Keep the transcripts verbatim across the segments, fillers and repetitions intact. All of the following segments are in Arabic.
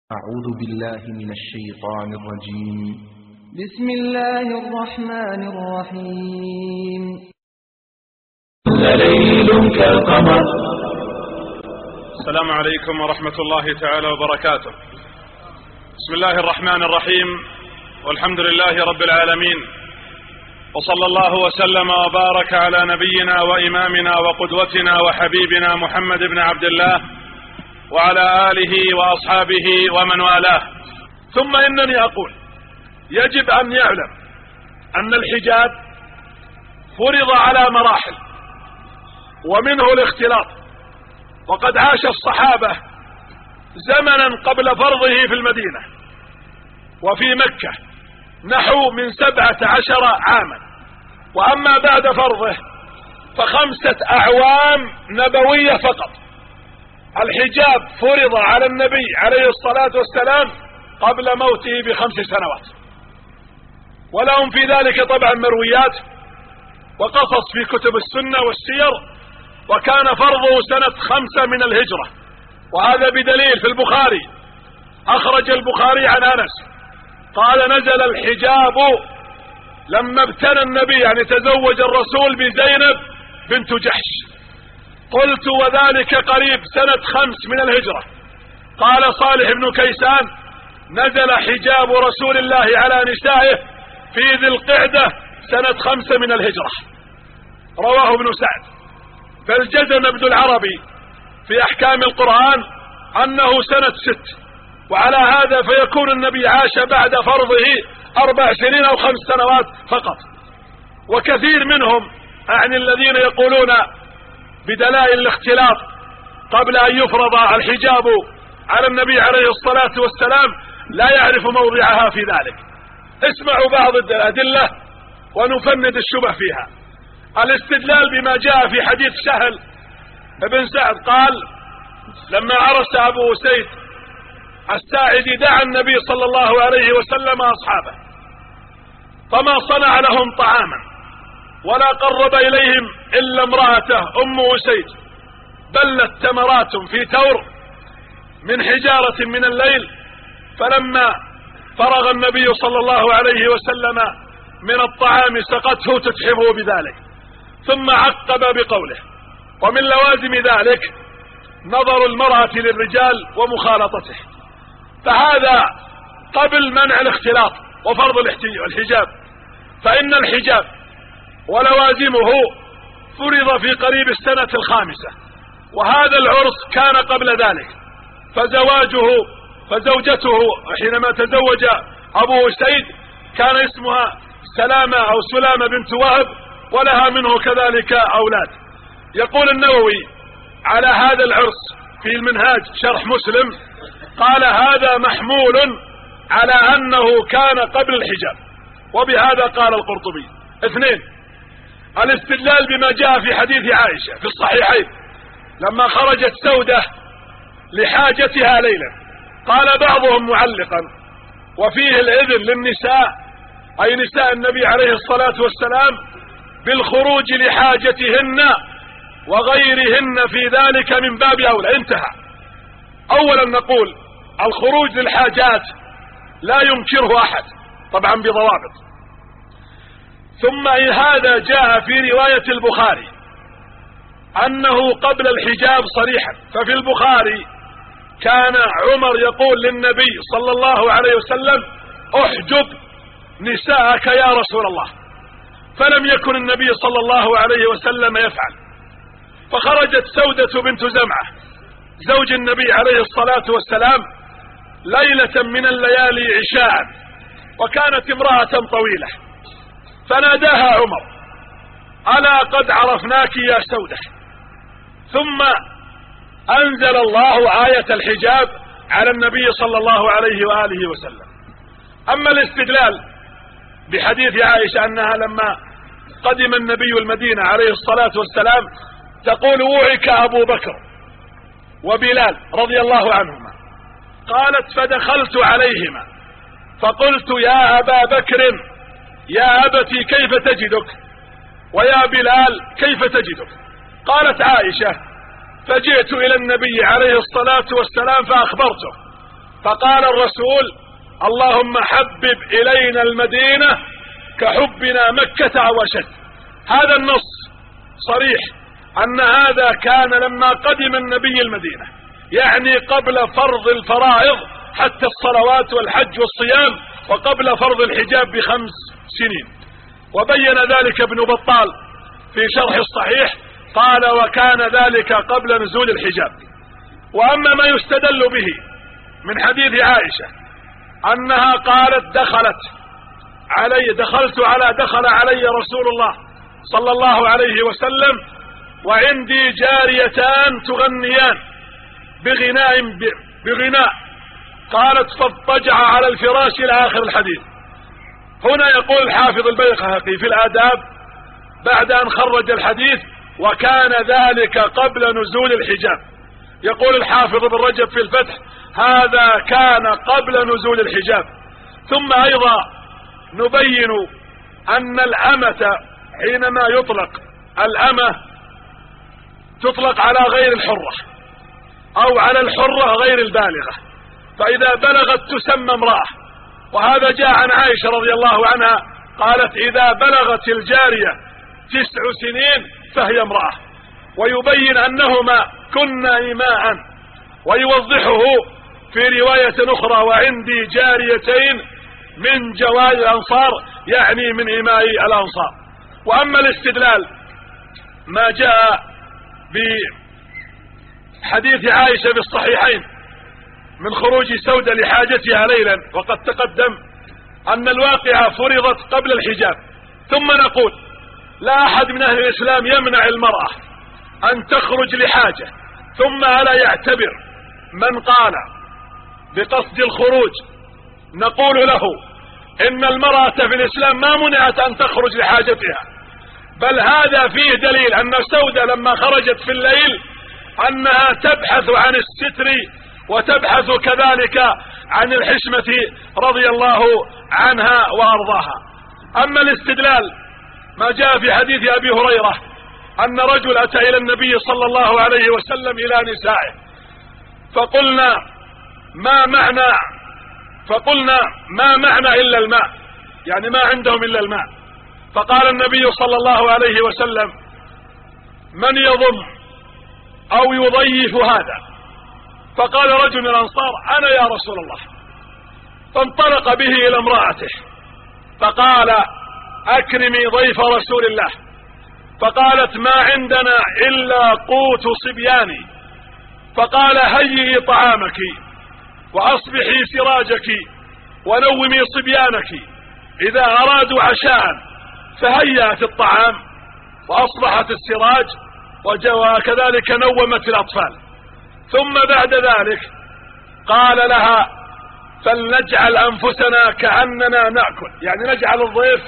أعوذ بالله من الشيطان الرجيم. بسم الله الرحمن الرحيم. ليل كالقمر. السلام عليكم ورحمة الله تعالى وبركاته. بسم الله الرحمن الرحيم، والحمد لله رب العالمين، وصلى الله وسلم وبارك على نبينا وإمامنا وقدوتنا وحبيبنا محمد بن عبد الله وعلى آله وأصحابه ومن والاه. ثم إنني أقول يجب أن يعلم أن الحجاب فرض على مراحل، ومنه الاختلاط، وقد عاش الصحابة زمنا قبل فرضه في المدينة وفي مكة نحو من سبعة عشر عاما، وأما بعد فرضه فخمسة أعوام نبوية فقط. الحجاب فرض على النبي عليه الصلاة والسلام قبل موته بخمس سنوات، ولهم في ذلك طبعا مرويات وقصص في كتب السنة والسير، وكان فرضه سنة خمسة من الهجرة، وهذا بدليل في البخاري. أخرج البخاري عن أنس قال: نزل الحجاب لما ابتنى النبي، يعني تزوج الرسول بزينب بنت جحش. قلت: وذلك قريب سنة خمس من الهجرة. قال صالح بن كيسان: نزل حجاب رسول الله على نسائه في ذي القعدة سنة خمسة من الهجرة. رواه ابن سعد. بل جزم ابن العربي في أحكام القرآن أنه سنة ست، وعلى هذا فيكون النبي عاش بعد فرضه أربع سنين أو خمس سنوات فقط. وكثير منهم أعني الذين يقولون بدلائل الاختلاط قبل أن يفرض الحجاب على النبي عليه الصلاة والسلام لا يعرف موضعها في ذلك. اسمعوا بعض الأدلة ونفند الشبه فيها. الاستدلال بما جاء في حديث سهل بن سعد قال: لما عرس أبو أسيد الساعدي دعا النبي صلى الله عليه وسلم أصحابه، فما صنع لهم طعاما ولا قرب إليهم إلا امرأته أم أسيد بلت تمرات في تور من حجارة من الليل، فلما فرغ النبي صلى الله عليه وسلم من الطعام سقته تتحفه بذلك، ثم عقب بقوله: ومن لوازم ذلك نظر المرأة للرجال ومخالطته. فهذا قبل منع الاختلاط وفرض الحجاب، فإن الحجاب ولوازمه فرض في قريب السنة الخامسة، وهذا العرس كان قبل ذلك. فزواجه فزوجته حينما تزوج أبو أسيد كان اسمها سلامة أو سلامة بنت وهب، ولها منه كذلك أولاد. يقول النووي على هذا العرس في المنهاج شرح مسلم، قال: هذا محمول على أنه كان قبل الحجاب، وبهذا قال القرطبي. اثنين: الاستدلال بما جاء في حديث عائشة في الصحيحين لما خرجت سودة لحاجتها ليلا، قال بعضهم معلقا: وفيه الإذن للنساء أي نساء النبي عليه الصلاة والسلام بالخروج لحاجتهن وغيرهن في ذلك من باب أولى. انتهى. أولا نقول الخروج للحاجات لا ينكره أحد طبعا بضوابط. ثم هذا جاء في رواية البخاري أنه قبل الحجاب صريحا، ففي البخاري كان عمر يقول للنبي صلى الله عليه وسلم: احجب نساءك يا رسول الله، فلم يكن النبي صلى الله عليه وسلم يفعل. فخرجت سودة بنت زمعة زوج النبي عليه الصلاة والسلام ليلة من الليالي عشاء، وكانت امرأة طويلة، فناداها عمر: ألا قد عرفناك يا سودة؟ ثم أنزل الله آية الحجاب على النبي صلى الله عليه وآله وسلم. أما الاستدلال بحديث عائشة أنها لما قدم النبي المدينة عليه الصلاة والسلام تقول: وعك أبو بكر وبلال رضي الله عنهما، قالت: فدخلت عليهما فقلت: يا أبا بكر يا أبتي كيف تجدك؟ ويا بلال كيف تجدك؟ قالت عائشة: فجئت إلى النبي عليه الصلاة والسلام فأخبرته، فقال الرسول: اللهم حبب إلينا المدينة كحبنا مكة أو أشد. هذا النص صريح أن هذا كان لما قدم النبي المدينة، يعني قبل فرض الفرائض حتى الصلوات والحج والصيام، وقبل فرض الحجاب بخمس سنين. وبين ذلك ابن بطال في شرح الصحيح، قال: وكان ذلك قبل نزول الحجاب. وأما ما يستدل به من حديث عائشة أنها قالت: دخلت علي دخلت على دخل علي رسول الله صلى الله عليه وسلم وعندي جاريتان تغنيان بغناء بغناء قالت: فاضطجع على الفراش إلى آخر الحديث. هنا يقول الحافظ البيهقي في الآداب بعد أن خرج الحديث: وكان ذلك قبل نزول الحجاب. يقول الحافظ ابن رجب في الفتح: هذا كان قبل نزول الحجاب. ثم أيضا نبين أن الأمة حينما يطلق الأمة تطلق على غير الحرة أو على الحرة غير البالغة، فإذا بلغت تسمى امرأة. وهذا جاء عن عائشة رضي الله عنها قالت: إذا بلغت الجارية تسع سنين فهي امرأة. ويبين أنهما كنا إماء. ويوضحه في رواية أخرى: وعندي جاريتين من جواري الأنصار، يعني من إماء الأنصار. وأما الاستدلال ما جاء بحديث عائشة في الصحيحين من خروج سودة لحاجتها ليلا، وقد تقدم أن الواقعة فرضت قبل الحجاب. ثم نقول: لا أحد من أهل الإسلام يمنع المرأة أن تخرج لحاجة. ثم ألا يعتبر من قال بقصد الخروج، نقول له إن المرأة في الإسلام ما منعت أن تخرج لحاجتها، بل هذا فيه دليل أن سودة لما خرجت في الليل أنها تبحث عن الستر وتبحث كذلك عن الحشمة رضي الله عنها وأرضاها. أما الاستدلال ما جاء في حديث أبي هريرة أن رجل أتى إلى النبي صلى الله عليه وسلم إلى نسائه فقلنا ما معنى فقلنا ما معنى إلا الماء، يعني ما عندهم إلا الماء. فقال النبي صلى الله عليه وسلم: من يضم أو يضيف هذا؟ فقال رجل من الأنصار: أنا يا رسول الله. فانطلق به إلى امرأته فقال: أكرمي ضيف رسول الله. فقالت: ما عندنا إلا قوت صبياني. فقال: هيئي طعامك وأصبحي سراجك ونومي صبيانك. إذا أرادوا عشاء فهيأت الطعام وأصبحت السراج وكذلك نومت الأطفال. ثم بعد ذلك قال لها: فلنجعل أنفسنا كأننا نأكل، يعني نجعل الضيف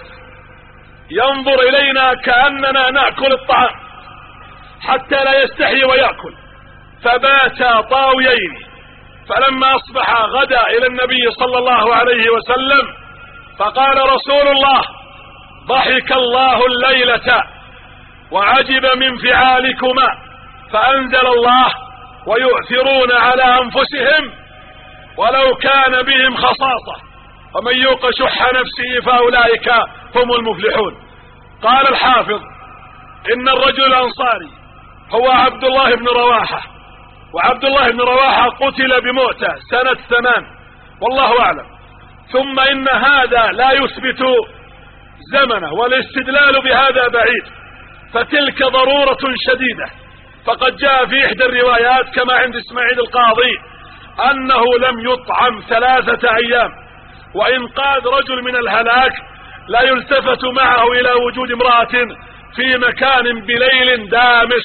ينظر إلينا كأننا نأكل الطعام حتى لا يستحي ويأكل. فباتا طاويين. فلما أصبح غدا إلى النبي صلى الله عليه وسلم فقال رسول الله: ضحك الله الليلة وعجب من فعالكما. فأنزل الله: ويؤثرون على أنفسهم ولو كان بهم خصاصة ومن يوق شح نفسه فأولئك هم المفلحون. قال الحافظ: إن الرجل الأنصاري هو عبد الله بن رواحة، وعبد الله بن رواحة قتل بمؤتة سنة ثمان والله أعلم. ثم إن هذا لا يثبت زمنه، والاستدلال بهذا بعيد، فتلك ضرورة شديدة. فقد جاء في إحدى الروايات كما عند إسماعيل القاضي أنه لم يطعم ثلاثة أيام. وإنقاذ رجل من الهلاك لا يلتفت معه إلى وجود امرأة في مكان بليل دامس.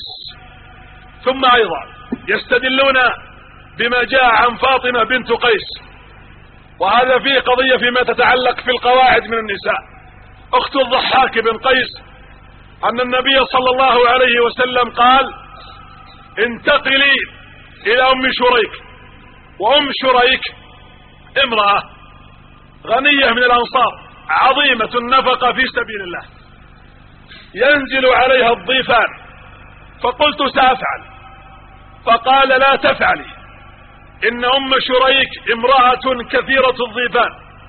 ثم أيضا يستدلون بما جاء عن فاطمة بنت قيس، وهذا فيه قضية فيما تتعلق في القواعد من النساء. أخت الضحاك بن قيس أن النبي صلى الله عليه وسلم قال: انتقلي إلى أم شريك. وأم شريك امرأة غنية من الأنصار عظيمة النفقة في سبيل الله، ينزل عليها الضيفان. فقلت: سأفعل. فقال: لا تفعلي، إن أم شريك امرأة كثيرة الضيفان،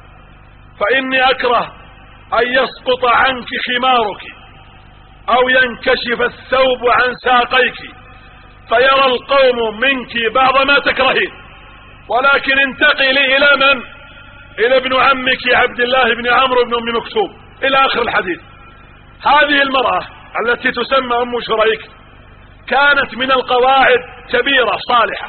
فإني أكره أن يسقط عنك خمارك أو ينكشف الثوب عن ساقيك فيرى القوم منك بعض ما تكرهين، ولكن انتقلي إلى من؟ إلى ابن عمك عبد الله بن عمرو بن أم مكتوم إلى آخر الحديث. هذه المرأة التي تسمى أم شريك كانت من القواعد كبيرة صالحة،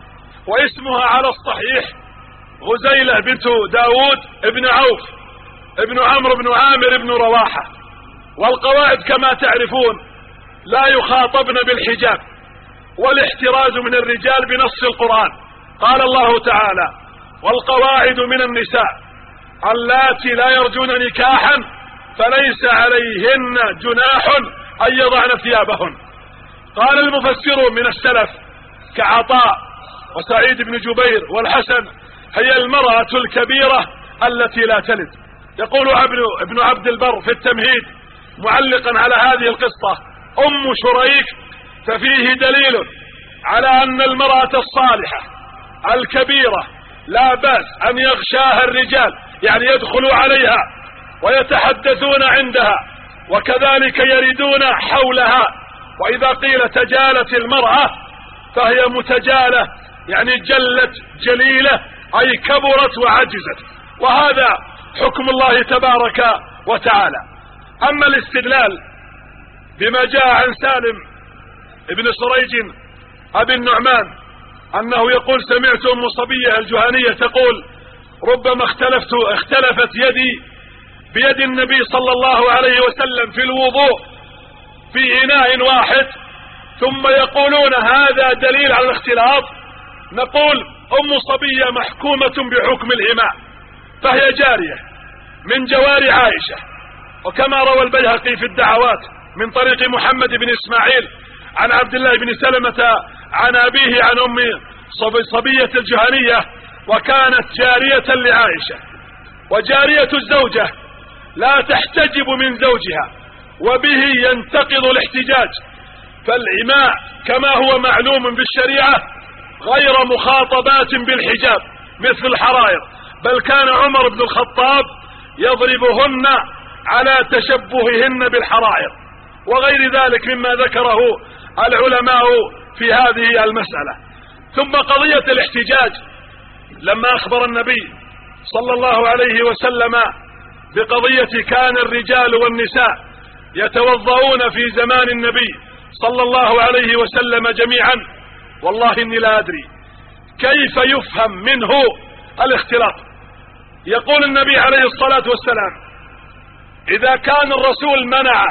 واسمها على الصحيح غزيلة بنت داود ابن عوف ابن عمرو بن عامر بن رواحة. والقواعد كما تعرفون لا يخاطبن بالحجاب والاحتراز من الرجال بنص القرآن. قال الله تعالى: والقواعد من النساء اللاتي لا يرجون نكاحا فليس عليهن جناح أن يضعن ثيابهن. قال المفسرون من السلف كعطاء وسعيد بن جبير والحسن: هي المرأة الكبيرة التي لا تلد. يقول ابن عبد البر في التمهيد معلقا على هذه القصة: أم شريك ففيه دليل على أن المرأة الصالحة الكبيرة لا بأس أن يغشاها الرجال، يعني يدخلوا عليها ويتحدثون عندها وكذلك يردون حولها. وإذا قيل تجالت المرأة فهي متجالة، يعني جلت جليلة أي كبرت وعجزت، وهذا حكم الله تبارك وتعالى. أما الاستدلال بما جاء عن سالم ابن سريج أبي النعمان أنه يقول: سمعت أم صبية الجهنية تقول: ربما اختلفت اختلفت يدي بيد النبي صلى الله عليه وسلم في الوضوء في إناء واحد، ثم يقولون هذا دليل على الاختلاط. نقول: أم صبية محكومة بحكم الإماء، فهي جارية من جوار عائشة، وكما روى البيهقي في الدعوات من طريق محمد بن إسماعيل عن عبد الله بن سلمة عن أبيه عن أم صبية الجهنية، وكانت جارية لعائشة. وجارية الزوجة لا تحتجب من زوجها، وبه ينتقض الاحتجاج. فالإماء كما هو معلوم بالشريعة غير مخاطبات بالحجاب مثل الحرائر، بل كان عمر بن الخطاب يضربهن على تشبههن بالحرائر وغير ذلك مما ذكره العلماء في هذه المسألة. ثم قضية الاحتجاج، لما أخبر النبي صلى الله عليه وسلم بقضية كان الرجال والنساء يتوضؤون في زمان النبي صلى الله عليه وسلم جميعا، والله إني لا أدري كيف يفهم منه الاختلاط. يقول النبي عليه الصلاة والسلام: إذا كان الرسول منع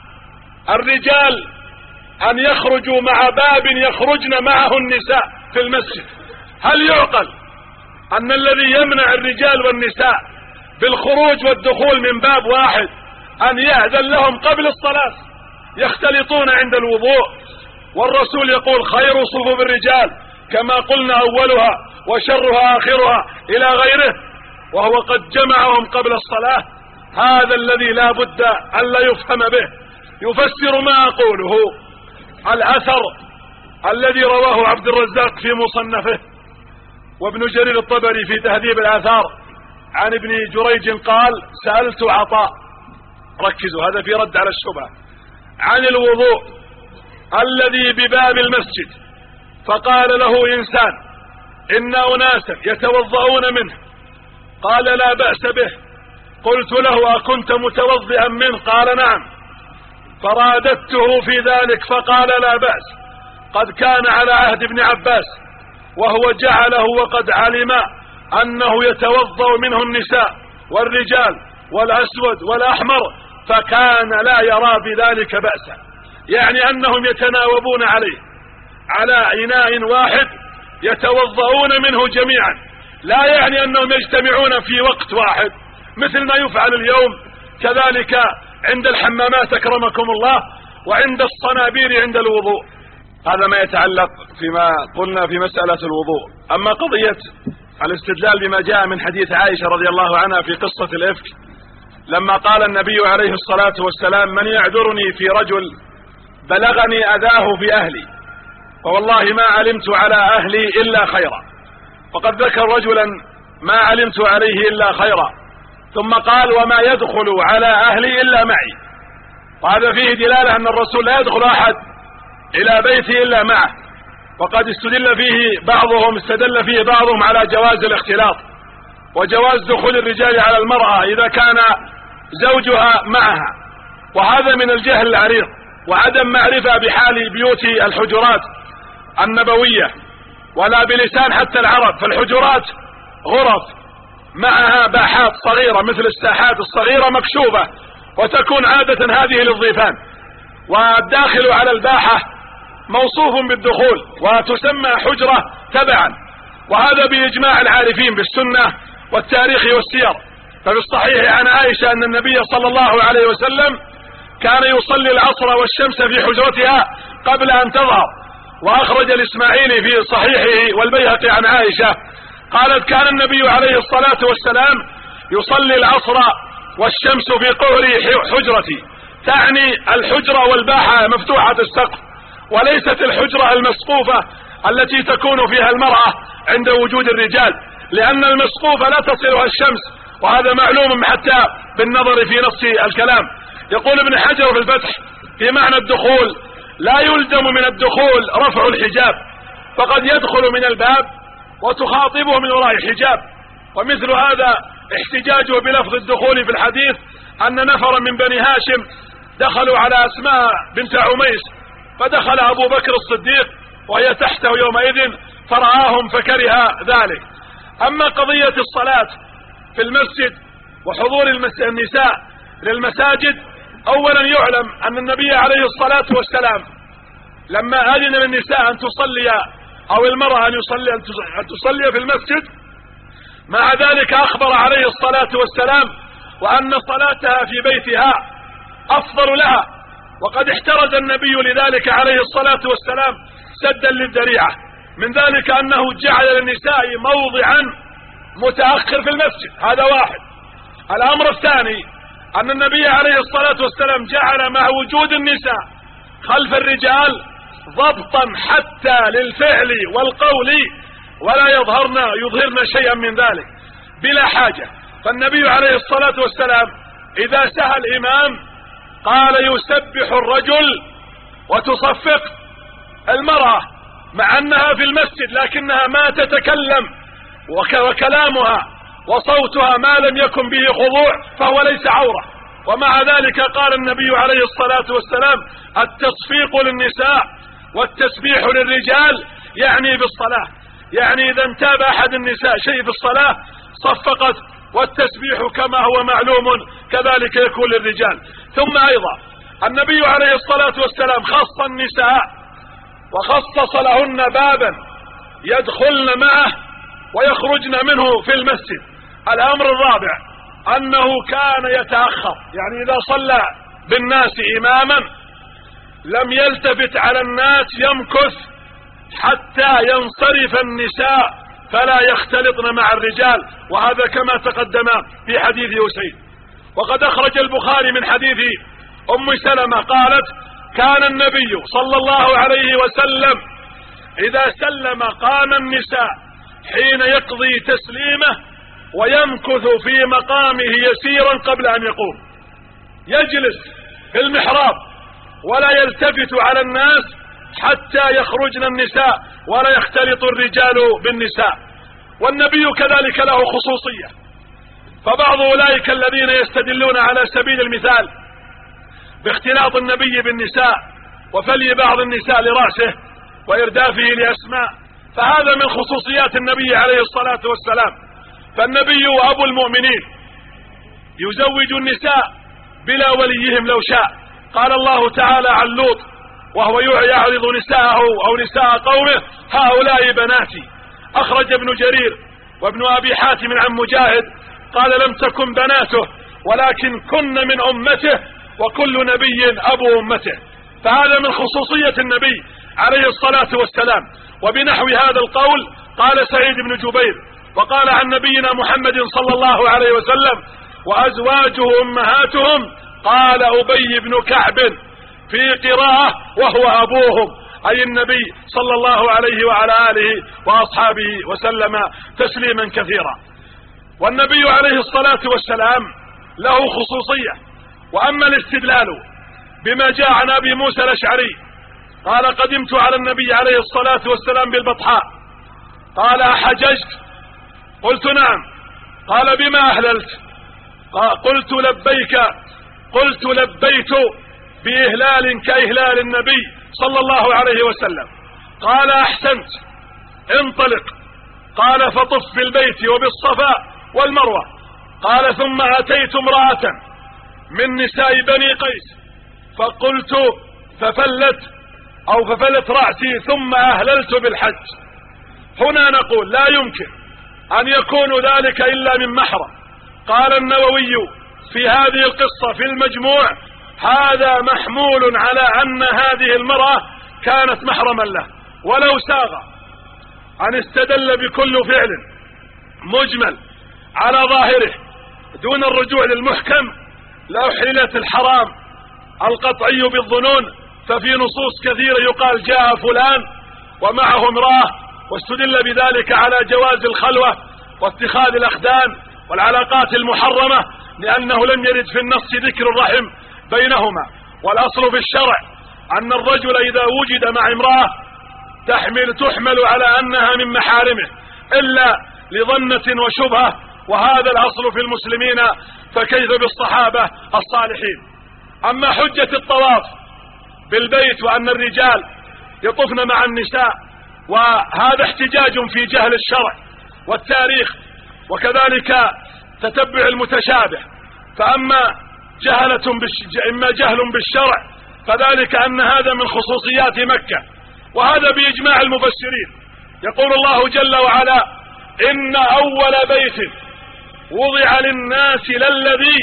الرجال أن يخرجوا مع باب يخرجن معه النساء في المسجد، هل يعقل أن الذي يمنع الرجال والنساء بالخروج والدخول من باب واحد أن يأذن لهم قبل الصلاة يختلطون عند الوضوء؟ والرسول يقول: خير صفوف الرجال كما قلنا أولها وشرها آخرها إلى غيره، وهو قد جمعهم قبل الصلاة. هذا الذي لا بد أن لا يفهم به. يفسر ما أقوله الأثر الذي رواه عبد الرزاق في مصنفه وابن جرير الطبري في تهذيب الآثار عن ابن جريج قال: سألت عطاء، ركزوا هذا في رد على الشبهة، عن الوضوء الذي بباب المسجد، فقال له إنسان: إن أناسا يتوضؤون منه. قال: لا بأس به. قلت له: أكنت متوضئا منه؟ قال: نعم. فرادته في ذلك فقال: لا بأس، قد كان على عهد ابن عباس وهو جعله وقد علم أنه يتوضأ منه النساء والرجال والأسود والأحمر، فكان لا يرى بذلك بأسا، يعني أنهم يتناوبون عليه على إناء واحد يتوضؤون منه جميعا، لا يعني أنهم يجتمعون في وقت واحد مثل ما يفعل اليوم كذلك عند الحمامات أكرمكم الله وعند الصنابير عند الوضوء. هذا ما يتعلق فيما قلنا في مسألة الوضوء. أما قضية الاستدلال بما جاء من حديث عائشة رضي الله عنها في قصة الإفك، لما قال النبي عليه الصلاة والسلام: من يعذرني في رجل بلغني أذاه في أهلي، فوالله ما علمت على أهلي إلا خيرا. وقد ذكر رجلا ما علمت عليه إلا خيرا، ثم قال وما يدخل على أهلي إلا معي، وهذا فيه دلالة أن الرسول لا يدخل أحد إلى بيته إلا معه. وقد استدل فيه بعضهم استدل فيه بعضهم على جواز الاختلاط وجواز دخول الرجال على المرأة إذا كان زوجها معها، وهذا من الجهل العريض وعدم معرفة بحال بيوت الحجرات النبوية ولا بلسان حتى العرب. فالحجرات غرف معها باحات صغيرة مثل الساحات الصغيرة مكشوفة، وتكون عادة هذه للضيفان، والداخل على الباحة موصوف بالدخول وتسمى حجرة تبعا، وهذا بإجماع العارفين بالسنة والتاريخ والسير. ففي الصحيح عن عائشة أن النبي صلى الله عليه وسلم كان يصلي العصر والشمس في حجرتها قبل أن تظهر. وأخرج الإسماعيلي في صحيحه والبيهقي عن عائشة قالت كان النبي عليه الصلاة والسلام يصلي العصر والشمس في قهر حجرتي، تعني الحجرة والباحة مفتوحة السقف، وليست الحجرة المسقوفة التي تكون فيها المرأة عند وجود الرجال، لأن المسقوفة لا تصلها الشمس، وهذا معلوم حتى بالنظر في نص الكلام. يقول ابن حجر في الفتح في معنى الدخول لا يلزم من الدخول رفع الحجاب، فقد يدخل من الباب وتخاطبه من وراء حجاب. ومثل هذا احتجاجه بلفظ الدخول في الحديث أن نفرا من بني هاشم دخلوا على أسماء بنت عميس، فدخل أبو بكر الصديق وهي تحته يومئذ فرآهم فكره ذلك. أما قضية الصلاة في المسجد وحضور النساء للمساجد، أولا يعلم أن النبي عليه الصلاة والسلام لما أذن للنساء أن تصلي أو المرأة أن يصلي أن تصلي في المسجد، مع ذلك أخبر عليه الصلاة والسلام وأن صلاتها في بيتها أفضل لها، وقد احترز النبي لذلك عليه الصلاة والسلام سدا للذريعة. من ذلك أنه جعل للنساء موضعا متأخر في المسجد، هذا واحد. الأمر الثاني أن النبي عليه الصلاة والسلام جعل مع وجود النساء خلف الرجال ضبطا حتى للفعل والقول، ولا يظهرن يظهرن شيئا من ذلك بلا حاجة. فالنبي عليه الصلاة والسلام إذا سهى الإمام قال يسبح الرجل وتصفق المرأة، مع أنها في المسجد لكنها ما تتكلم، وكلامها وصوتها ما لم يكن به خضوع فهو ليس عورة. ومع ذلك قال النبي عليه الصلاة والسلام التصفيق للنساء والتسبيح للرجال، يعني بالصلاة، يعني إذا انتاب أحد النساء شيء في الصلاة صفقت، والتسبيح كما هو معلوم كذلك يكون للرجال. ثم أيضا النبي عليه الصلاة والسلام خص النساء وخصص لهن بابا يدخلن معه ويخرجن منه في المسجد. الأمر الرابع أنه كان يتأخر، يعني إذا صلى بالناس إماما لم يلتفت على الناس، يمكث حتى ينصرف النساء فلا يختلطن مع الرجال، وهذا كما تقدم في حديث أسيد. وقد أخرج البخاري من حديث أم سلمة قالت كان النبي صلى الله عليه وسلم إذا سلم قام النساء حين يقضي تسليمه ويمكث في مقامه يسيرا قبل أن يقوم، يجلس في المحراب ولا يلتفت على الناس حتى يخرجن النساء ولا يختلط الرجال بالنساء. والنبي كذلك له خصوصية، فبعض أولئك الذين يستدلون على سبيل المثال باختلاط النبي بالنساء وفلي بعض النساء لرأسه وإردافه لأسماء، فهذا من خصوصيات النبي عليه الصلاة والسلام. فالنبي وأبو المؤمنين يزوج النساء بلا وليهم لو شاء. قال الله تعالى عن لوط وهو يعرض نساءه أو نساء قومه هؤلاء بناتي. أخرج ابن جرير وابن أبي حاتم عن مجاهد قال لم تكن بناته ولكن كن من أمته، وكل نبي أبو أمته. فهذا من خصوصية النبي عليه الصلاة والسلام. وبنحو هذا القول قال سعيد بن جبير وقال عن نبينا محمد صلى الله عليه وسلم وأزواجه أمهاتهم، قال أبي بن كعب في قراءة وهو أبوهم، أي النبي صلى الله عليه وعلى آله وأصحابه وسلم تسليما كثيرا. والنبي عليه الصلاة والسلام له خصوصية. وأما الاستدلال بما جاء عن أبي موسى الأشعري قال قدمت على النبي عليه الصلاة والسلام بالبطحاء قال أحججت؟ قلت نعم. قال بما أهللت؟ قلت لبيك قلت لبيت بإهلال كإهلال النبي صلى الله عليه وسلم. قال أحسنت، انطلق. قال فطف بالبيت وبالصفا والمروة. قال ثم أتيت امرأة من نساء بني قيس فقلت ففلت أو ففلت رأسي ثم أهللت بالحج. هنا نقول لا يمكن أن يكون ذلك إلا من محرم. قال النووي في هذه القصة في المجموع هذا محمول على أن هذه المرأة كانت محرما له، ولو ساغ أن استدل بكل فعل مجمل على ظاهره دون الرجوع للمحكم لأحلت الحرام القطعي بالظنون. ففي نصوص كثيرة يقال جاء فلان ومعه امرأة واستدل بذلك على جواز الخلوة واتخاذ الأخدان والعلاقات المحرمة لأنه لم يرد في النص ذكر الرحم بينهما. والأصل في الشرع أن الرجل إذا وجد مع امرأة تحمل تحمل على أنها من محارمه إلا لظنة وشبهة، وهذا الأصل في المسلمين فكيف بالصحابة الصالحين. أما حجة الطواف بالبيت وأن الرجال يطفن مع النساء وهذا احتجاج في جهل الشرع والتاريخ وكذلك تتبع المتشابه. فأما جهلة بالش... إما جهل بالشرع فذلك أن هذا من خصوصيات مكة، وهذا بإجماع المفسرين. يقول الله جل وعلا إن أول بيت وضع للناس للذي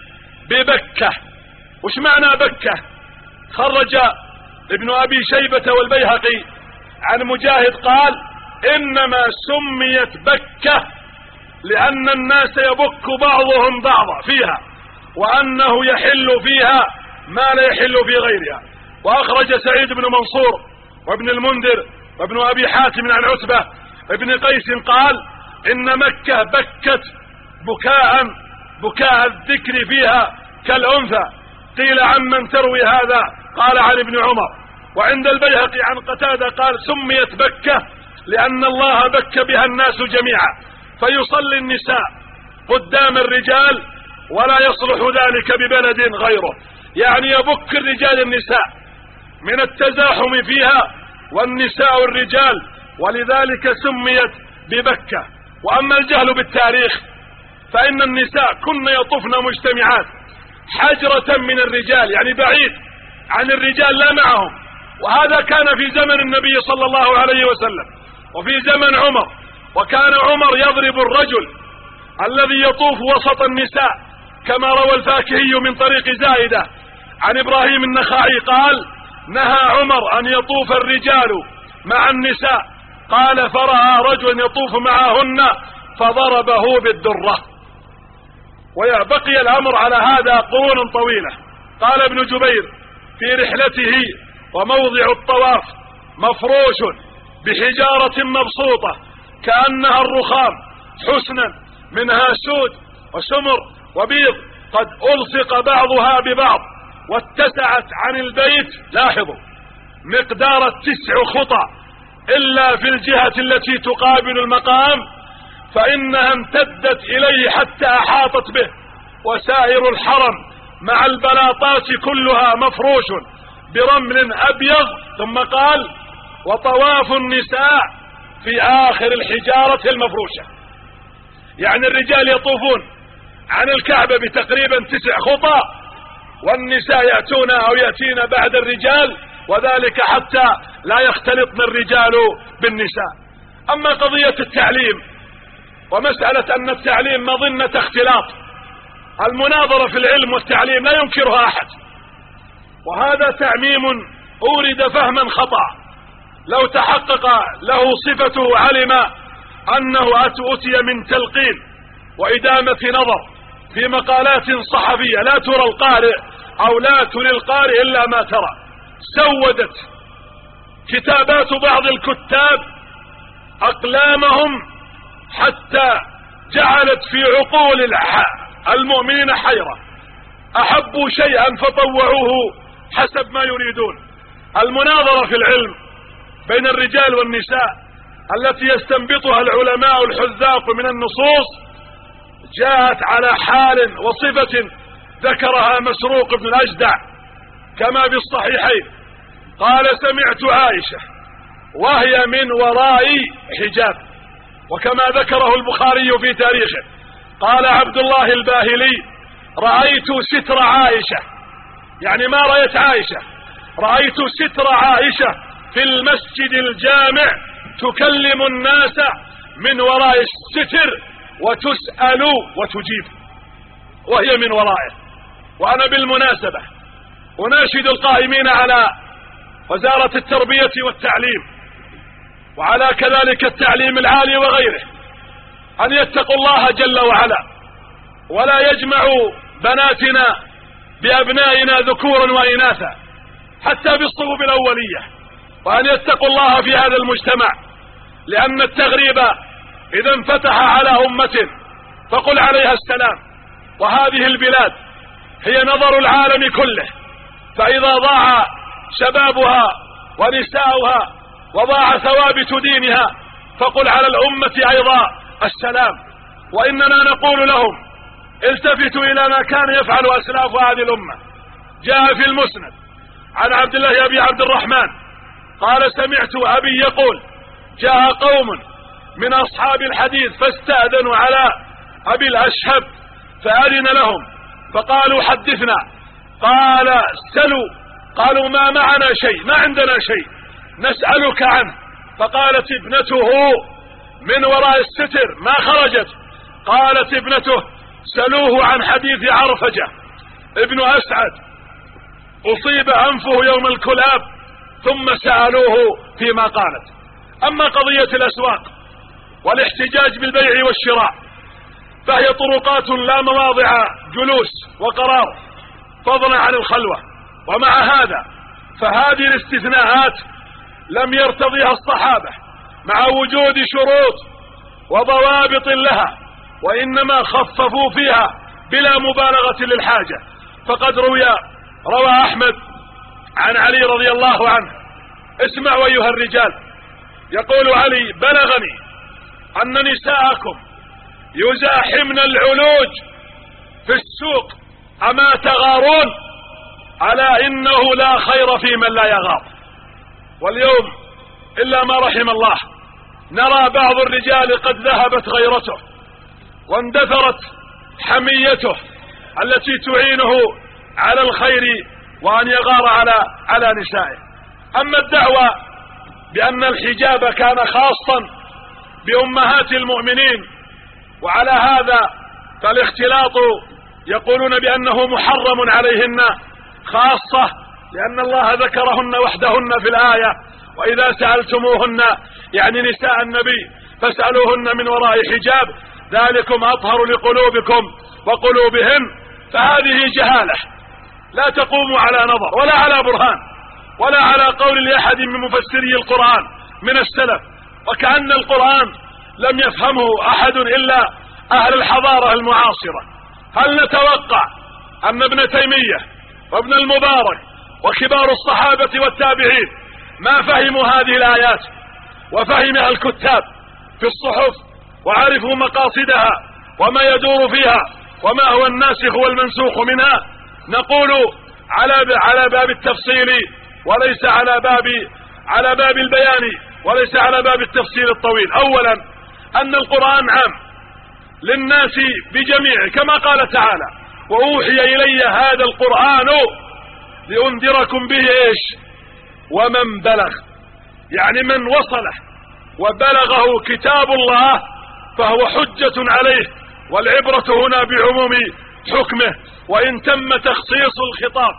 ببكة. وش معنى بكة؟ خرج ابن أبي شيبة والبيهقي عن مجاهد قال إنما سميت بكة لأن الناس يبك بعضهم بعضا فيها، وأنه يحل فيها ما لا يحل في غيرها. وأخرج سعيد بن منصور وابن المنذر وابن أبي حاتم عن عتبة ابن قيس قال إن مكة بكت بكاء بكاء الذكر فيها كالأنثى. قيل عمن تروي هذا؟ قال عن ابن عمر. وعند البيهقي عن قتادة قال سميت بكة لأن الله بك بها الناس جميعا، فيصلي النساء قدام الرجال ولا يصلح ذلك ببلد غيره، يعني يبك الرجال النساء من التزاحم فيها والنساء الرجال، ولذلك سميت ببكة. وأما الجهل بالتاريخ فإن النساء كن يطفن مجتمعات حجرة من الرجال، يعني بعيد عن الرجال لا معهم. وهذا كان في زمن النبي صلى الله عليه وسلم وفي زمن عمر. وكان عمر يضرب الرجل الذي يطوف وسط النساء كما روى الفاكهي من طريق زائدة عن إبراهيم النخعي قال نهى عمر أن يطوف الرجال مع النساء. قال فرأى رجل يطوف معهن فضربه بالدرة. وبقي الأمر على هذا قرون طويلة. قال ابن جبير في رحلته وموضع الطواف مفروش بحجارة مبسوطة كأنها الرخام حسنا منها سود وسمر وبيض قد ألصق بعضها ببعض واتسعت عن البيت لاحظوا مقدار التسع خطى إلا في الجهة التي تقابل المقام فإنها امتدت إليه حتى أحاطت به. وسائر الحرم مع البلاطات كلها مفروش برمل أبيض. ثم قال وطواف النساء في آخر الحجارة المفروشة، يعني الرجال يطوفون عن الكعبة بتقريبا تسع خطى والنساء يأتون أو يأتين بعد الرجال، وذلك حتى لا يختلطن الرجال بالنساء. أما قضية التعليم ومسألة أن التعليم مظنة اختلاط، المناظرة في العلم والتعليم لا ينكرها أحد، وهذا تعميم أورد فهما خطأ. لو تحقق له صفته علم أنه أتي من تلقين وإدامة نظر في مقالات صحفية لا ترى القارئ أو لا ترى القارئ إلا ما ترى، سودت كتابات بعض الكتاب أقلامهم حتى جعلت في عقول المؤمنين حيرة، أحبوا شيئا فطوعوه حسب ما يريدون. المناظرة في العلم بين الرجال والنساء التي يستنبطها العلماء الحذاق من النصوص جاءت على حال وصفة ذكرها مسروق بن الأجدع كما في الصحيحين، قال: سمعت عائشة وهي من وراء حجاب، وكما ذكره البخاري في تاريخه قال عبد الله الباهلي: رأيت ستر عائشة، يعني ما رأيت عائشة، رأيت ستر عائشة في المسجد الجامع تكلم الناس من وراء الستر وتسأل وتجيب وهي من ورائه. وأنا بالمناسبة أناشد القائمين على وزارة التربية والتعليم وعلى كذلك التعليم العالي وغيره أن يتقوا الله جل وعلا، ولا يجمعوا بناتنا بأبنائنا ذكورا وإناثا حتى بالصفوف الأولية، وأن يتقوا الله في هذا المجتمع، لأن التغريب إذا انفتح على أمة فقل عليها السلام. وهذه البلاد هي نظر العالم كله، فإذا ضاع شبابها ونساؤها وضاع ثوابت دينها فقل على الأمة أيضا السلام. وإننا نقول لهم: التفتوا إلى ما كان يفعل أسلاف هذه الأمة. جاء في المسند عن عبد الله أبي عبد الرحمن قال: سمعت أبي يقول: جاء قوم من أصحاب الحديث فاستأذنوا على أبي الأشهب فأذن لهم فقالوا: حدثنا. قال: سلوا. قالوا: ما معنا شيء، ما عندنا شيء نسألك عنه. فقالت ابنته من وراء الستر ما خرجت، قالت ابنته: سلوه عن حديث عرفجة ابن أسعد أصيب أنفه يوم الكلاب، ثم سألوه فيما قالت. أما قضية الأسواق والاحتجاج بالبيع والشراء فهي طرقات لا مواضع جلوس وقرار فضلا عن الخلوة. ومع هذا فهذه الاستثناءات لم يرتضيها الصحابة مع وجود شروط وضوابط لها، وإنما خففوا فيها بلا مبالغة للحاجة. فقد روي روى أحمد عن علي رضي الله عنه: اسمعوا أيها الرجال، يقول علي: بلغني أن نساءكم يزاحمن العلوج في السوق أما تغارون؟ ألا إنه لا خير في من لا يغار. واليوم إلا ما رحم الله نرى بعض الرجال قد ذهبت غيرته واندثرت حميته التي تعينه على الخير وأن يغار على على نسائه. أما الدعوة بأن الحجاب كان خاصا بأمهات المؤمنين، وعلى هذا فالاختلاط يقولون بأنه محرم عليهن خاصة لأن الله ذكرهن وحدهن في الآية: وإذا سألتموهن يعني نساء النبي فاسألوهن من وراء حجاب ذلكم أطهر لقلوبكم وقلوبهن. فهذه جهالة لا تقوم على نظر ولا على برهان ولا على قول لأحد من مفسري القرآن من السلف، وكأن القرآن لم يفهمه أحد إلا أهل الحضارة المعاصرة. هل نتوقع أن ابن تيمية وابن المبارك وكبار الصحابة والتابعين ما فهموا هذه الآيات وفهمها الكتاب في الصحف وعرفوا مقاصدها وما يدور فيها وما هو الناسخ والمنسوخ منها؟ نقول على على باب التفصيل وليس على باب على باب البيان وليس على باب التفصيل الطويل. أولا أن القرآن عام للناس بجميع، كما قال تعالى: وأوحي إلي هذا القرآن لأنذركم به إيش ومن بلغ، يعني من وصله وبلغه كتاب الله فهو حجة عليه، والعبرة هنا بعموم حكمه، وإن تم تخصيص الخطاب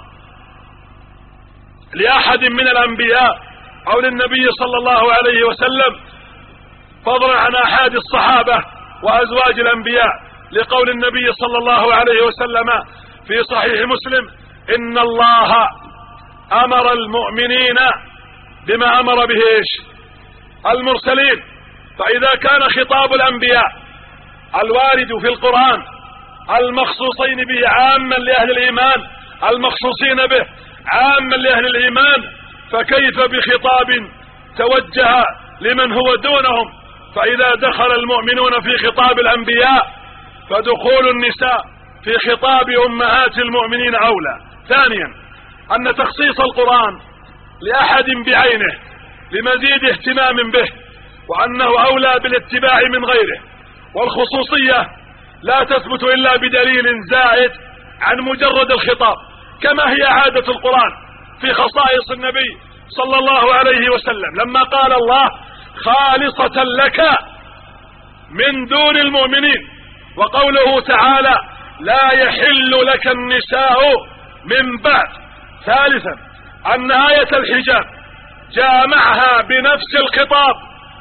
لأحد من الأنبياء أو للنبي صلى الله عليه وسلم فضلا عن أحد الصحابة وأزواج الأنبياء، لقول النبي صلى الله عليه وسلم في صحيح مسلم: إن الله أمر المؤمنين بما أمر به إيش؟ المرسلين. فإذا كان خطاب الأنبياء الوارد في القرآن المخصوصين به عاما لأهل الإيمان المخصوصين به عاما لأهل الإيمان، فكيف بخطاب توجه لمن هو دونهم؟ فإذا دخل المؤمنون في خطاب الأنبياء فدخول النساء في خطاب أمهات المؤمنين أولى. ثانيا أن تخصيص القرآن لأحد بعينه لمزيد اهتمام به وأنه أولى بالاتباع من غيره، والخصوصية لا تثبت إلا بدليل زائد عن مجرد الخطاب، كما هي عادة القرآن في خصائص النبي صلى الله عليه وسلم لما قال الله خالصة لك من دون المؤمنين، وقوله تعالى لا يحل لك النساء من بعد. ثالثا أن آية الحجاب جاء معها بنفس الخطاب.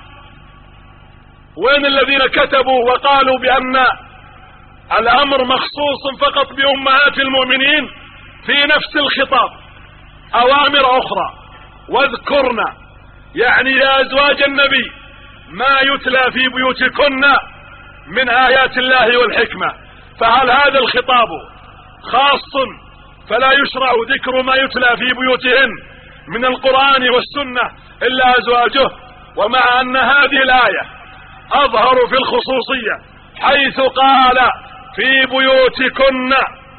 وين الذين كتبوا وقالوا بأن الأمر مخصوص فقط بأمهات المؤمنين في نفس الخطاب؟ أوامر أخرى واذكرن يعني يا أزواج النبي ما يتلى في بيوتكن من آيات الله والحكمة. فهل هذا الخطاب خاص فلا يشرع ذكر ما يتلى في بيوتهن من القرآن والسنة إلا أزواجه؟ ومع أن هذه الآية أظهر في الخصوصية حيث قال في بيوتكن،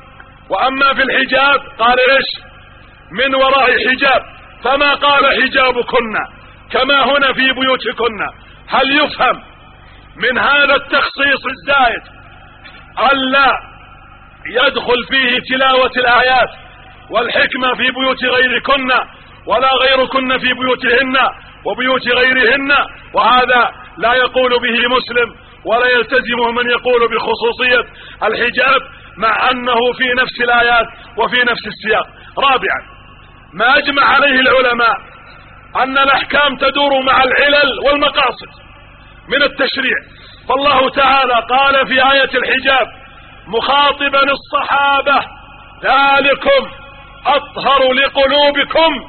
وأما في الحجاب قال إيش؟ من وراء حجاب، فما قال حجابكن كما هنا في بيوتكن. هل يفهم من هذا التخصيص الزائد ألا يدخل فيه تلاوة الآيات والحكمة في بيوت غيركن ولا غيركن في بيوتهن وبيوت غيرهن؟ وهذا لا يقول به مسلم ولا يلتزمه من يقول بخصوصية الحجاب مع أنه في نفس الآيات وفي نفس السياق. رابعا ما أجمع عليه العلماء أن الأحكام تدور مع العلل والمقاصد من التشريع. فالله تعالى قال في آية الحجاب مخاطبا الصحابة ذلكم أطهر لقلوبكم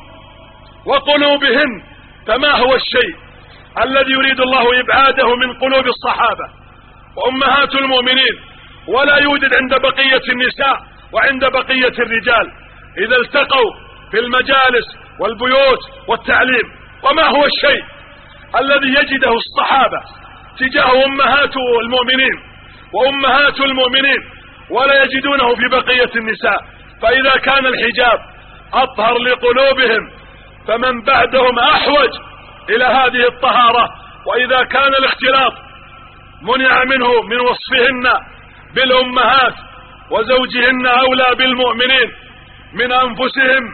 وقلوبهن. فما هو الشيء الذي يريد الله إبعاده من قلوب الصحابة وأمهات المؤمنين ولا يوجد عند بقية النساء وعند بقية الرجال إذا التقوا في المجالس والبيوت والتعليم؟ وما هو الشيء الذي يجده الصحابة تجاه أمهات المؤمنين وأمهات المؤمنين ولا يجدونه في بقية النساء؟ فإذا كان الحجاب أطهر لقلوبهم فمن بعدهم أحوج إلى هذه الطهارة. وإذا كان الاختلاط منع منه من وصفهن بالأمهات وزوجهن أولى بالمؤمنين من أنفسهم،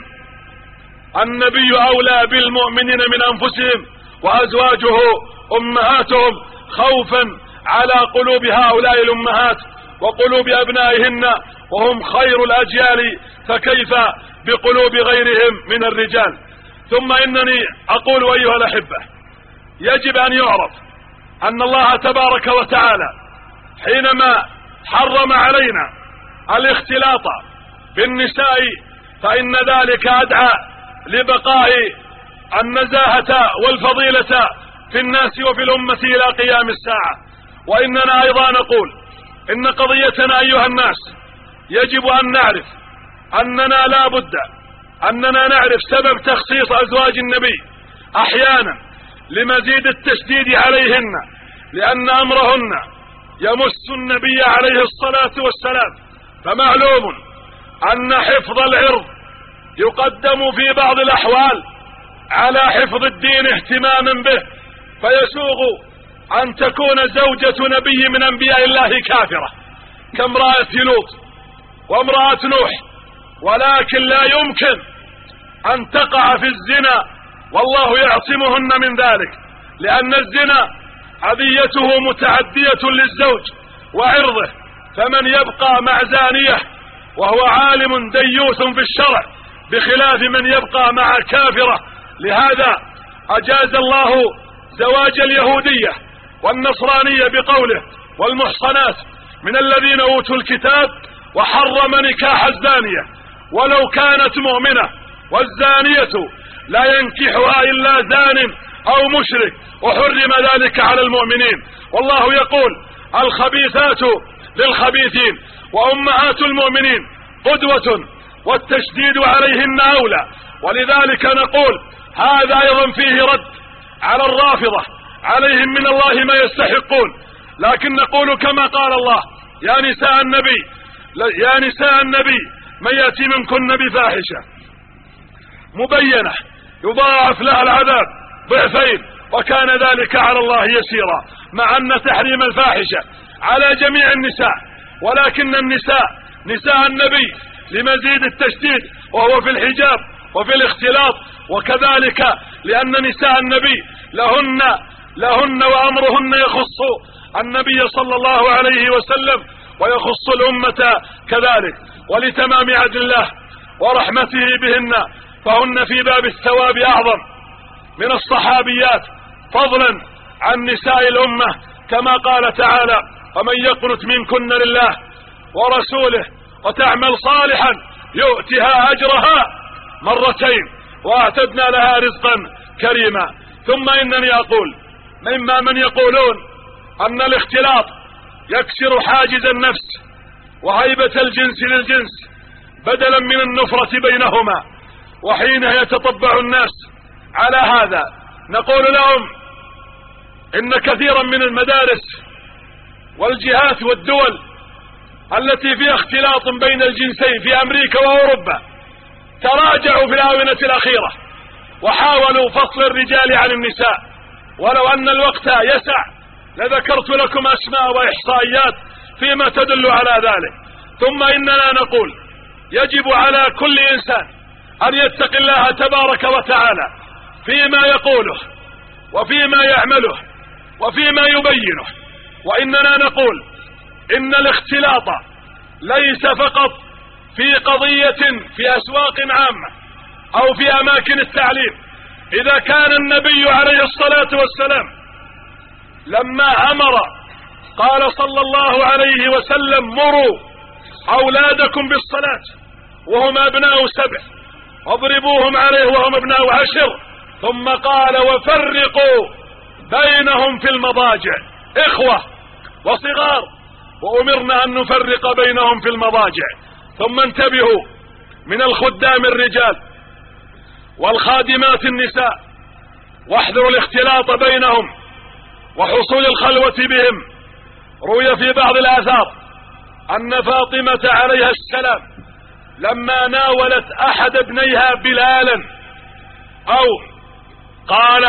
النبي أولى بالمؤمنين من أنفسهم وأزواجه أمهاتهم، خوفا على قلوب هؤلاء الأمهات وقلوب أبنائهن وهم خير الأجيال، فكيف بقلوب غيرهم من الرجال؟ ثم إنني أقول أيها الأحبة يجب أن يعرف أن الله تبارك وتعالى حينما حرم علينا الاختلاط بالنساء فإن ذلك أدعى لبقاء النزاهة والفضيلة في الناس وفي الأمة إلى قيام الساعة. وإننا أيضا نقول إن قضيتنا أيها الناس يجب أن نعرف أننا لا بد أننا نعرف سبب تخصيص أزواج النبي أحيانا لمزيد التشديد عليهن، لأن أمرهن يمس النبي عليه الصلاة والسلام. فمعلوم أن حفظ العرض يقدم في بعض الأحوال على حفظ الدين اهتماما به، فيسوغ أن تكون زوجة نبي من أنبياء الله كافرة كامرأة لوط وامرأة نوح، ولكن لا يمكن أن تقع في الزنا والله يعصمهن من ذلك، لأن الزنا عذيته متعدية للزوج وعرضه. فمن يبقى مع زانية وهو عالم ديوث في الشرع بخلاف من يبقى مع كافرة. لهذا أجاز الله زواج اليهودية والنصرانية بقوله والمحصنات من الذين أوتوا الكتاب، وحرم نكاح الزانية ولو كانت مؤمنة، والزانية لا ينكحها إلا زان أو مشرك، وحرم ذلك على المؤمنين. والله يقول الخبيثات للخبيثين وأمهات المؤمنين قدوة والتشديد عليهن أولى. ولذلك نقول هذا أيضا فيه رد على الرافضة، عليهم من الله ما يستحقون، لكن نقول كما قال الله يا نساء النبي يا نساء النبي من يأتي منكن بفاحشة مبينة يضاعف لها العذاب ضعفين وكان ذلك على الله يسيرا، مع أن تحريم الفاحشة على جميع النساء، ولكن النساء نساء النبي لمزيد التشديد وهو في الحجاب وفي الاختلاط، وكذلك لأن نساء النبي لهن لهن وأمرهن يخص النبي صلى الله عليه وسلم ويخص الأمة كذلك، ولتمام عدل الله ورحمته بهن فهن في باب الثواب أعظم من الصحابيات فضلا عن نساء الأمة، كما قال تعالى ومن يقنت منكن لله ورسوله وتعمل صالحا يؤتها أجرها مرتين واعتدنا لها رزقا كريما. ثم إنني أقول مما من يقولون أن الاختلاط يكسر حاجز النفس وهيبة الجنس للجنس بدلا من النفرة بينهما، وحينها يتطبع الناس على هذا نقول لهم إن كثيرا من المدارس والجهات والدول التي فيها اختلاط بين الجنسين في أمريكا وأوروبا تراجعوا في الآونة الأخيرة وحاولوا فصل الرجال عن النساء، ولو أن الوقت يسع لذكرت لكم أسماء وإحصائيات فيما تدل على ذلك. ثم إننا نقول يجب على كل إنسان أن يتقي الله تبارك وتعالى فيما يقوله وفيما يعمله وفيما يبينه. وإننا نقول إن الاختلاط ليس فقط في قضية في أسواق عامة أو في أماكن التعليم. إذا كان النبي عليه الصلاة والسلام لما أمر قال صلى الله عليه وسلم مروا أولادكم بالصلاة وهم أبناء سبع واضربوهم عليه وهم أبناء عشر، ثم قال وفرقوا بينهم في المضاجع، إخوة وصغار وأمرنا أن نفرق بينهم في المضاجع. ثم انتبهوا من الخدام الرجال والخادمات النساء واحذروا الاختلاط بينهم وحصول الخلوة بهم. روي في بعض الآثار أن فاطمة عليها السلام لما ناولت أحد ابنيها بلالا أو قال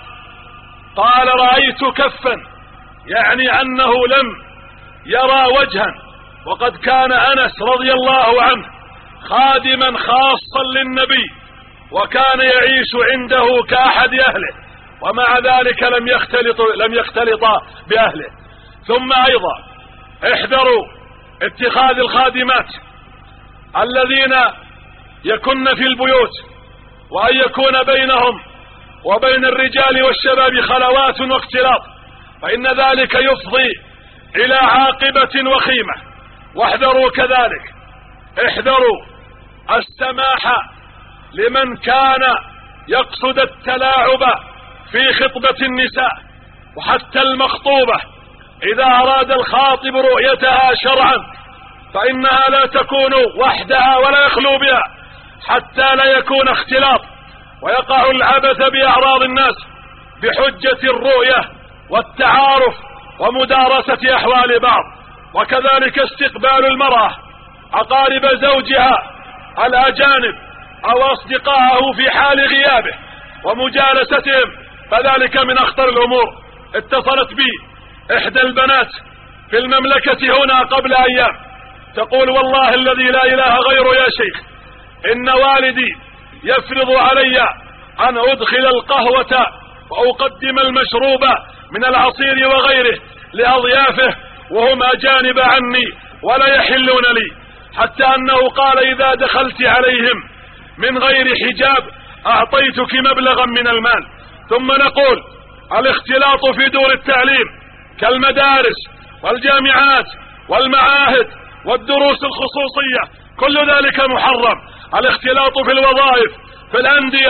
قال رأيت كفا، يعني أنه لم يرى وجها، وقد كان أنس رضي الله عنه خادما خاصا للنبي وكان يعيش عنده كأحد أهله، ومع ذلك لم يختلط لم يختلط بأهله. ثم أيضا احذروا اتخاذ الخادمات الذين يكن في البيوت وأن يكون بينهم وبين الرجال والشباب خلوات واختلاط، فإن ذلك يفضي إلى عاقبة وخيمة. واحذروا كذلك احذروا السماح لمن كان يقصد التلاعب في خطبة النساء، وحتى المخطوبة إذا أراد الخاطب رؤيتها شرعا فإنها لا تكون وحدها ولا يخلو بها حتى لا يكون اختلاط ويقع العبث بأعراض الناس بحجة الرؤية والتعارف ومدارسة أحوال بعض. وكذلك استقبال المرأة أقارب زوجها الأجانب أو أصدقائه في حال غيابه ومجالستهم، فذلك من أخطر الأمور. اتصلت بي إحدى البنات في المملكة هنا قبل أيام تقول والله الذي لا إله غيره يا شيخ إن والدي يفرض علي أن أدخل القهوة وأقدم المشروب من العصير وغيره لأضيافه وهم أجانب عني ولا يحلون لي، حتى أنه قال إذا دخلت عليهم من غير حجاب أعطيتك مبلغا من المال. ثم نقول الاختلاط في دور التعليم كالمدارس والجامعات والمعاهد والدروس الخصوصية كل ذلك محرم. الاختلاط في الوظائف في الأندية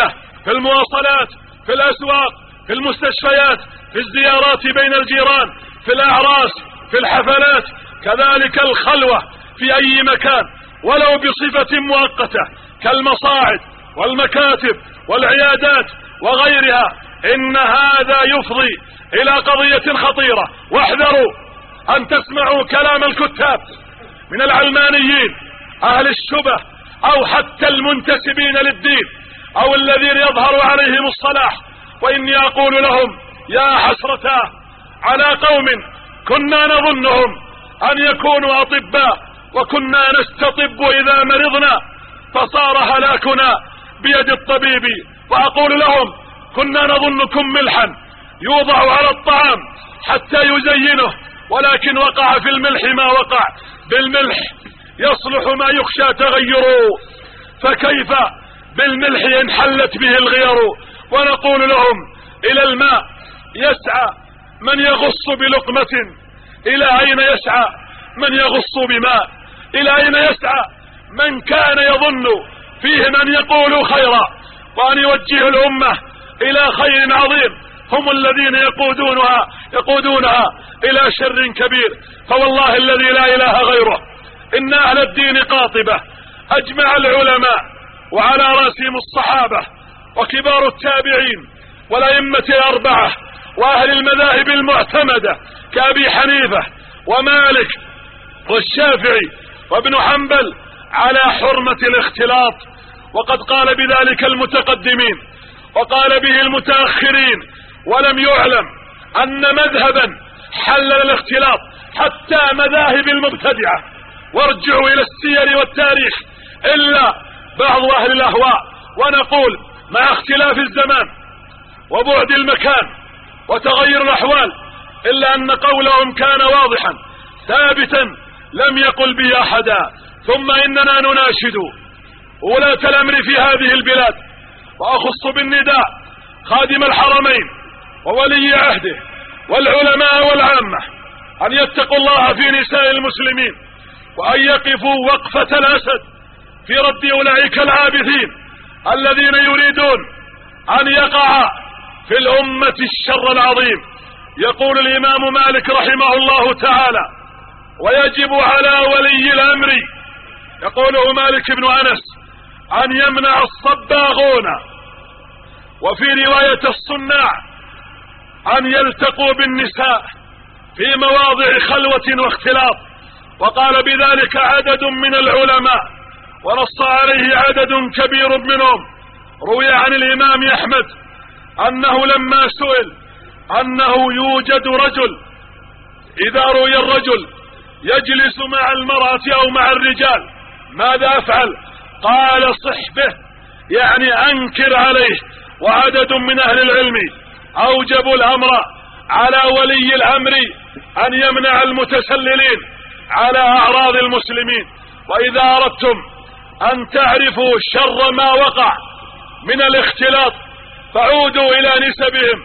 في المواصلات، في الأسواق، في المستشفيات، في الزيارات بين الجيران، في الأعراس، في الحفلات، كذلك الخلوة في أي مكان ولو بصفة مؤقتة كالمصاعد والمكاتب والعيادات وغيرها. إن هذا يفضي إلى قضية خطيرة، واحذروا أن تسمعوا كلام الكتاب من العلمانيين أهل الشبه أو حتى المنتسبين للدين أو الذين يظهر عليهم الصلاح. وإني أقول لهم يا حسرتا على قوم كنا نظنهم أن يكونوا أطباء وكنا نستطب إذا مرضنا فصار هلاكنا بيد الطبيب. وأقول لهم كنا نظنكم ملحا يوضع على الطعام حتى يزينه، ولكن وقع في الملح ما وقع. بالملح يصلح ما يخشى تغيره، فكيف بالملح إن حلت به الغير؟ ونقول لهم إلى الماء يسعى من يغص بلقمة، إلى أين يسعى من يغص بماء؟ إلى أين يسعى من كان يظن فيه من يقول خيرا؟ وأن يوجه الأمة إلى خير عظيم هم الذين يقودونها يقودونها إلى شر كبير. فوالله الذي لا إله غيره إن أهل الدين قاطبة. أجمع العلماء وعلى رأسهم الصحابة وكبار التابعين والأئمة الأربعة وأهل المذاهب المعتمدة كأبي حنيفة ومالك والشافعي وابن حنبل على حرمة الاختلاط، وقد قال بذلك المتقدمين وقال به المتأخرين، ولم يعلم أن مذهبا حلل الاختلاط حتى مذاهب المبتدعة، وارجعوا إلى السير والتاريخ، إلا بعض أهل الأهواء. ونقول مع اختلاف الزمان وبعد المكان وتغير الأحوال إلا أن قولهم كان واضحا ثابتا لم يقل به أحدا. ثم إننا نناشد ولاة الأمر في هذه البلاد، وأخص بالنداء خادم الحرمين وولي عهده والعلماء والعامة أن يتقوا الله في نساء المسلمين، وأن يقفوا وقفة الأسد في رد أولئك العابثين الذين يريدون أن يقع في الأمة الشر العظيم. يقول الإمام مالك رحمه الله تعالى: ويجب على ولي الأمر، يقوله مالك بن أنس، أن يمنع الصباغون، وفي رواية الصناع أن يلتقوا بالنساء في مواضع خلوة واختلاط. وقال بذلك عدد من العلماء ونص عليه عدد كبير منهم. روي عن الإمام أحمد أنه لما سئل أنه يوجد رجل إذا روي الرجل يجلس مع المرأة أو مع الرجال ماذا أفعل؟ قال صح به، يعني أنكر عليه. وعدد من أهل العلم أوجبوا الأمر على ولي الأمر أن يمنع المتسللين على أعراض المسلمين. وإذا أردتم أن تعرفوا شر ما وقع من الاختلاط فعودوا إلى نسبهم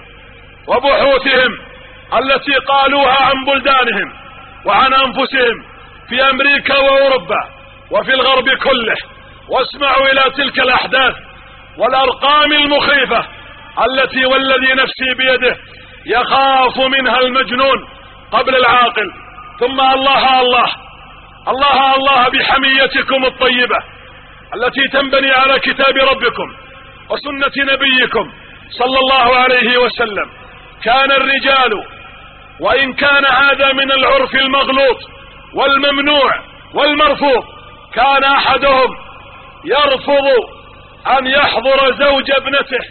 وبحوثهم التي قالوها عن بلدانهم وعن أنفسهم في أمريكا وأوروبا وفي الغرب كله، واسمعوا إلى تلك الأحداث والأرقام المخيفة التي والذي نفسي بيده يخاف منها المجنون قبل العاقل. ثم الله الله الله الله بحميتكم الطيبة التي تنبني على كتاب ربكم وسنة نبيكم صلى الله عليه وسلم. كان الرجال، وإن كان هذا من العرف المغلوط والممنوع والمرفوض، كان أحدهم يرفض أن يحضر زوج ابنته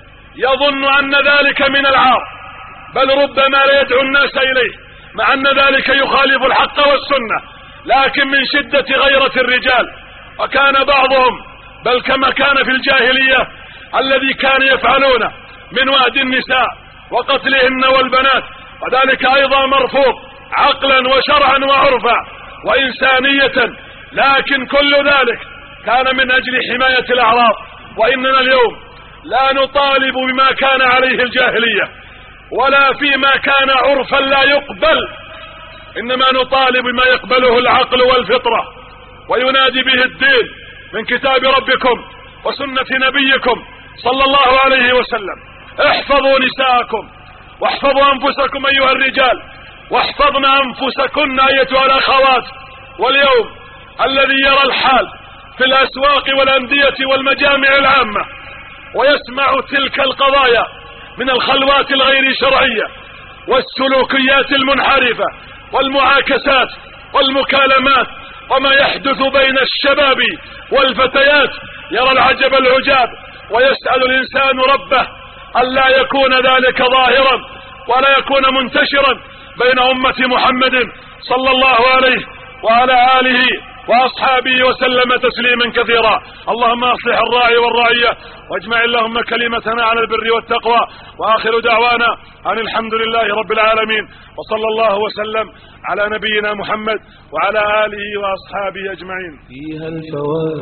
يظن أن ذلك من العار، بل ربما لا يدعو الناس إليه مع أن ذلك يخالف الحق والسنة، لكن من شدة غيرة الرجال. وكان بعضهم بل كما كان في الجاهلية الذي كان يفعلون من وأد النساء وقتلهن والبنات، وذلك أيضا مرفوض عقلا وشرعا وعرفا وإنسانية، لكن كل ذلك كان من أجل حماية الأعراض. وإننا اليوم لا نطالب بما كان عليه الجاهلية ولا فيما كان عرفا لا يقبل، إنما نطالب بما يقبله العقل والفطرة وينادي به الدين من كتاب ربكم وسنة نبيكم صلى الله عليه وسلم: احفظوا نساءكم واحفظوا أنفسكم أيها الرجال، واحفظن أنفسكن أيتها الأخوات. واليوم الذي يرى الحال في الأسواق والأندية والمجامع العامة ويسمع تلك القضايا من الخلوات الغير شرعية والسلوكيات المنحرفة والمعاكسات والمكالمات وما يحدث بين الشباب والفتيات، يرى العجب العجاب، ويسأل الإنسان ربه ألا يكون ذلك ظاهرا ولا يكون منتشرا بين أمة محمد صلى الله عليه وعلى آله وأصحابه وسلم تسليما كثيرا. اللهم أصلح الراعي والرعية، واجمع اللهم كلمتنا على البر والتقوى، وآخر دعوانا أن الحمد لله رب العالمين، وصلى الله وسلم على نبينا محمد وعلى آله وأصحابه أجمعين. فيها الفوائد